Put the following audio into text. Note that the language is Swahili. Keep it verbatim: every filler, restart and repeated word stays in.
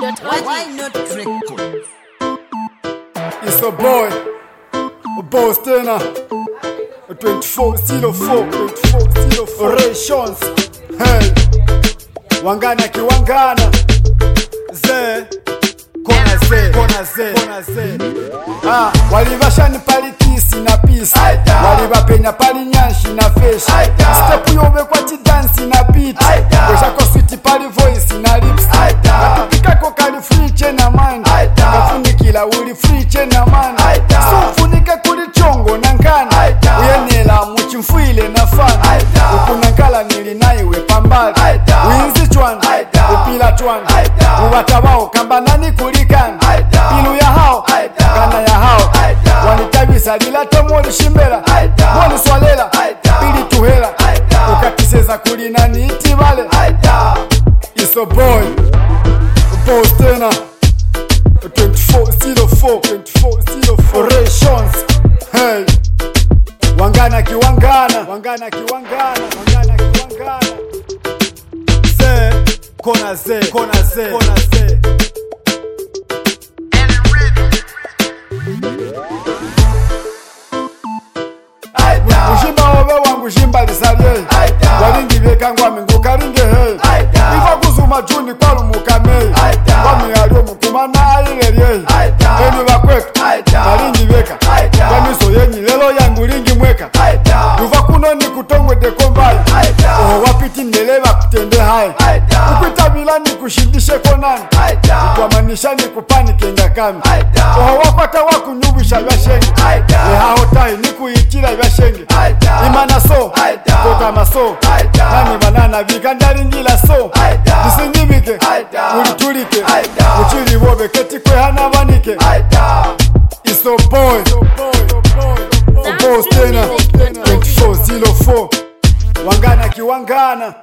Why not record? It's a boy, a boss tenor, a twenty-four zero four, twenty-four zero four, Rations, hey, wangana kiwangana, ze, kona ze, kona ze, kona ze. Ah, walibashani pali kisi na pisi, walibapenya pali nyanshi na feshi, step yobe kwa ti dance na beat, kwa sweet pali voice na lips, katupika kwa kali free chain na mind, kafunikila uli free chain na mind, sufunika kuli chongo na nkana, uyenela muchimfuile na fana, ukunankala nili naiwe pambali, winzi chwan, upila chwan, uwatabao kamba nani kulikana, pilu ya hao, kana ya hao, wanitabisa lila tomoli shimbela, mwani swalela, pili tuhela, ukatiseza kulina ni itibale. It's a boy, a boss tenor, a twenty-four zero four, twenty-four zero four, Rations, hey, wangana kiwangana, wangana kiwangana, wangana kiwangana, ze, kona ze, kona ze, kona ze. Mushimba obe wangu shimba lisalye, walingi beka ngwa mingo karinge hey, ifa kuzuma juni kwa lumukame, wami alio mukuma na ilelye, eni wakwetu, walingi beka, wami so yenyi lelo yangu lingi mweka, ufa kuno ni kutongwe dekombai, oho wapiti ndeleva kutende hai, upita bila ni kushindishe konani, utuamanisha ni kupanike ngakami, oho wapata wakunyubisha yashenge, leha hotai ni kuitira yashenge, imana so, kota maso, nani banana vikandaringila so, nisingibike, ulitulike, uchili wobe ketikwe hana banike. It's a boy, a boss tenor, twenty-four zero four, wangana kiwangana.